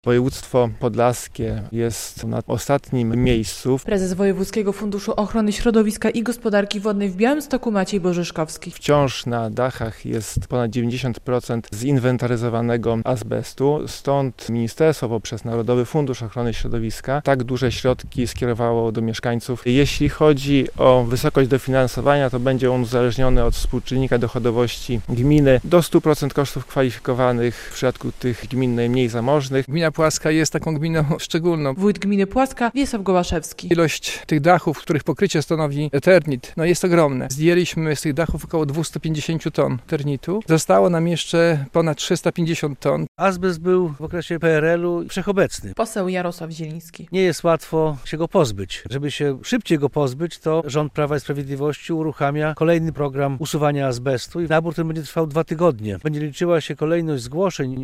Województwo podlaskie jest na ostatnim miejscu. Prezes Wojewódzkiego Funduszu Ochrony Środowiska i Gospodarki Wodnej w Białymstoku Maciej Bożyszkowski. Wciąż na dachach jest ponad 90% zinwentaryzowanego azbestu, stąd ministerstwo poprzez Narodowy Fundusz Ochrony Środowiska tak duże środki skierowało do mieszkańców. Jeśli chodzi o wysokość dofinansowania, to będzie on uzależniony od współczynnika dochodowości gminy do 100% kosztów kwalifikowanych w przypadku tych gmin najmniej zamożnych. Gmina Płaska jest taką gminą szczególną. Wójt gminy Płaska Wiesław Gołaszewski. Ilość tych dachów, których pokrycie stanowi Eternit, jest ogromne. Zdjęliśmy z tych dachów około 250 ton Eternitu. Zostało nam jeszcze ponad 350 ton. Azbest był w okresie PRL-u wszechobecny. Poseł Jarosław Zieliński. Nie jest łatwo się go pozbyć. Żeby się szybciej go pozbyć, to rząd Prawa i Sprawiedliwości uruchamia kolejny program usuwania azbestu i nabór ten będzie trwał 2 tygodnie. Będzie liczyła się kolejność zgłoszeń